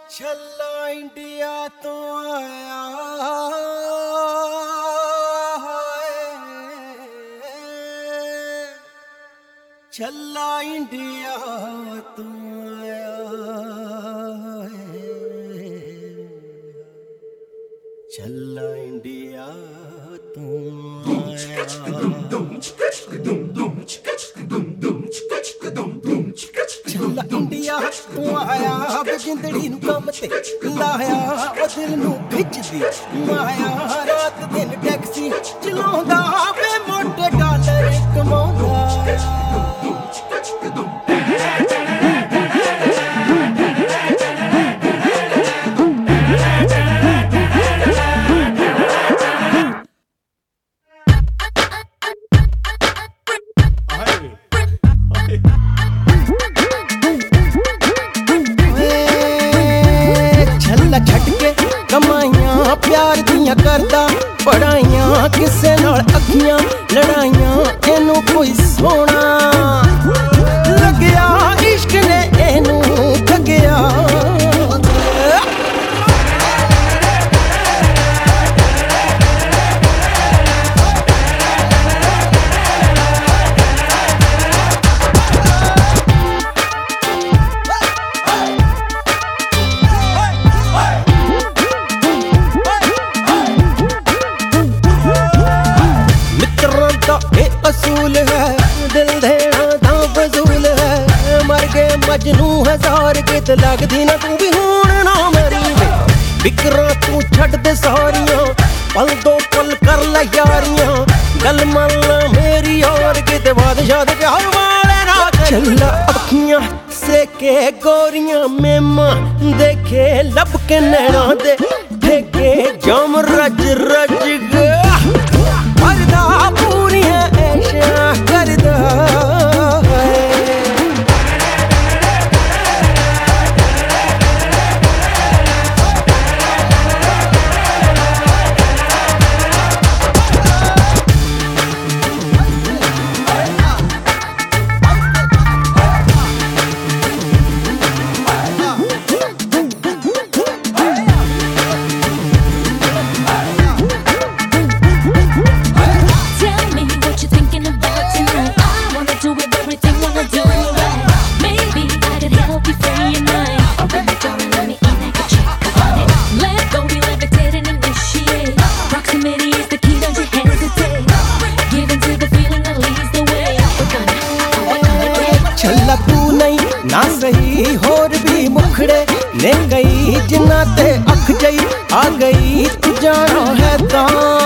ਛੱਲਾ India ਤੋਂ ਆਇਆ ਛੱਲਾ India ਤੋਂ ਆਇਆ ਛੱਲਾ ਇੰਡੀਆ ਤੋਂ ਆਇਆ ਛੱਲਾ ਇੰਡੀਆ ਤੋਂ ਆਇਆ ਵੇ ਜਿੰਦੜੀ ਨੂੰ ਕੰਮ ਤੇ ਲਾਇਆ ਉਹ ਦਿਲ ਨੂੰ ਖਿੱਚਦੀ ਮਾਇਆ ਰਾਤ ਦਿਨ ਟੈਕਸੀ ਚਲਾਉਂਦਾ ਵੇ ਮੋਟੇ ਡਾਲਰ ਕਮਾਉਂਦਾ ਕਮਾਈਆਂ ਪਿਆਰ ਦੀਆਂ ਕਰਦਾ ਪੜਾਈਆਂ ਕਿਸੇ ਨਾਲ ਅੱਖੀਆਂ ਲੜਾਈਆਂ ਇਹਨੂੰ ਕੋਈ ਸੋਹਣਾ ਲੱਗਿਆ ਇਸ਼ਕ ਨੇ ਇਹਨੂੰ ਠੱਗਿਆ असूल है दिल देना दा फजूल है मर गए मजनू हजार कित लगदी ना तू भी हुण ना मरी फिकरां तू छड्ड दे सारियां पल दो पल कर लै यारियां गल मन मेरी और कित बादशाह प्यार वाले ना चला अखियां से के गोरियां मेमा देखे लब के नैना दे देखे जम रज रज करदा पूरियां ऐशा करदा छल्ला तू नहीं ना सही होर भी मुखड़े ने गई जिन्ना ते अख जई आ गई तू जाना है तां